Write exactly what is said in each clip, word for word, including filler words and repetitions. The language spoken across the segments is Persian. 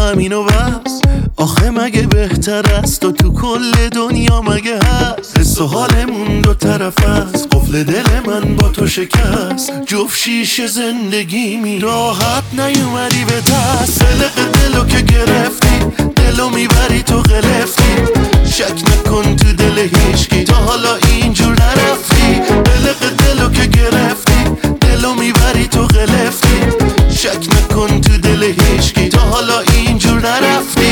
همینو بس. آخه مگه بهتر است و تو کل دنیا مگه هست؟ حس و حالمون دو طرف است، قفل دل من با تو شکست. جفت شیشه زندگیمی راحت نیومدی به دست. دلق دلو که گرفتی دلو میبری تو قلفتی. شک نکن تو دل هیچکی تا حالا اینجور نرفتی. دلق دلو که گرفتی دلو میبری تو قلفتی. شک نکن تو دل هیچکی تا حالا اینجور نرفتی.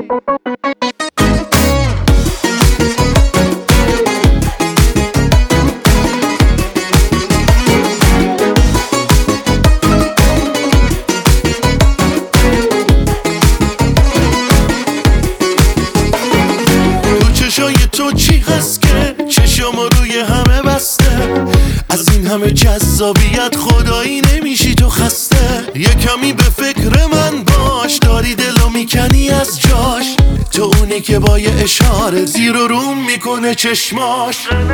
چشای تو چی هست که چشامو روی همه بسته؟ از این همه جذابیت خدایی نمیشی تو خسته؟ یه کمی به فکر من باش، داری دلو میکنی از جاش. تو اونی که با یه اشاره زیر و روم میکنه چشماش.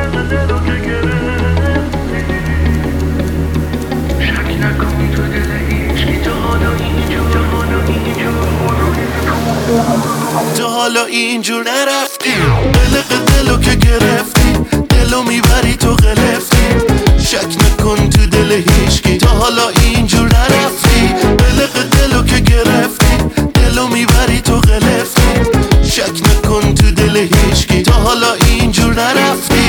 تو حالا اینجور نرفتی. دلق دلو که گرفتی دلو میبری تو قلفتی. شک نکن تو دل هیچکی تا حالا اینجور نرفتی. دلق دلو که گرفتی دلو میبری تو قلفتی. شک نکن تو دل هیچکی تا حالا اینجور نرفتی.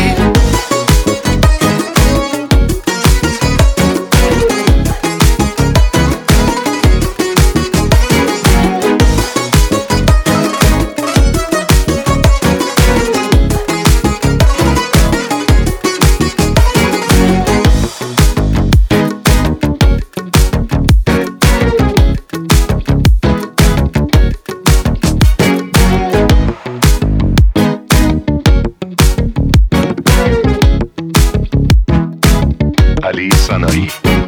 علی سنایی